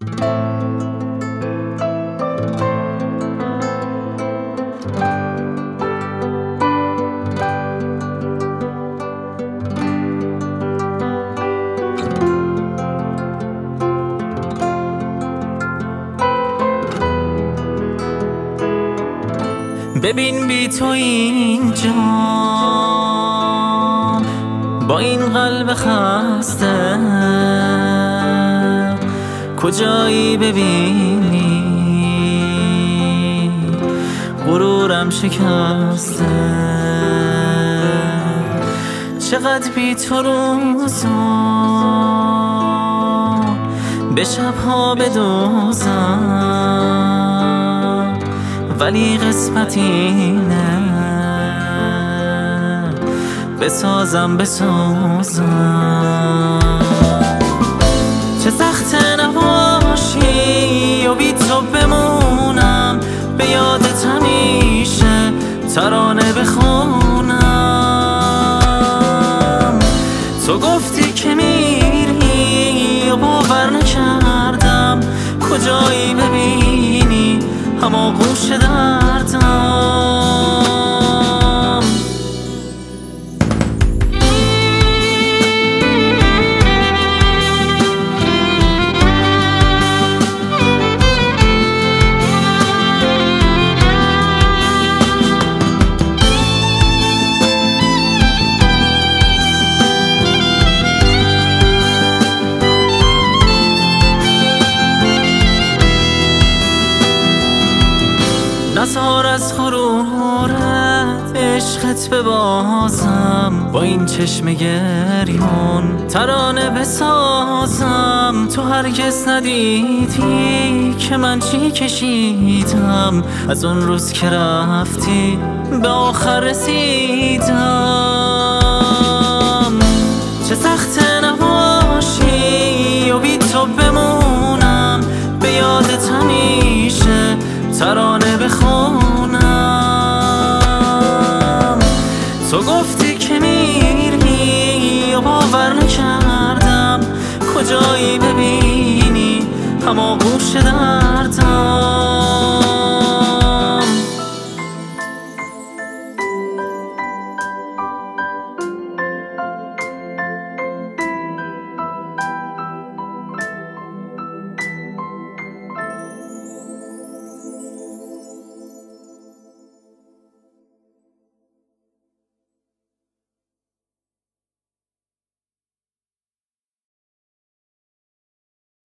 ببین بی تو اینجا با این قلب خسته کجایی ببینی غرورم شکسته چقدر بی تو روزا به شبها بدوزم ولی قسمت اینه بسازم چه سخته نباشی و بی تو بمونم به یادت همیشه ترانه بخونم تو گفتی که میری و باور نکردم کجایی ببینی اما گوش دردم نزار از غرورت عشقت ببازم با این چشم گریون ترانه بسازم تو هرگز ندیدی که من چی کشیدم از اون روز که رفتی به آخر رسیدم چه سخته نباشی و بی تو بمونم به یادت همیشه ترانه بخونم تو گفتی که میری و باور نکردم کجایی ببینی اما گوش دردم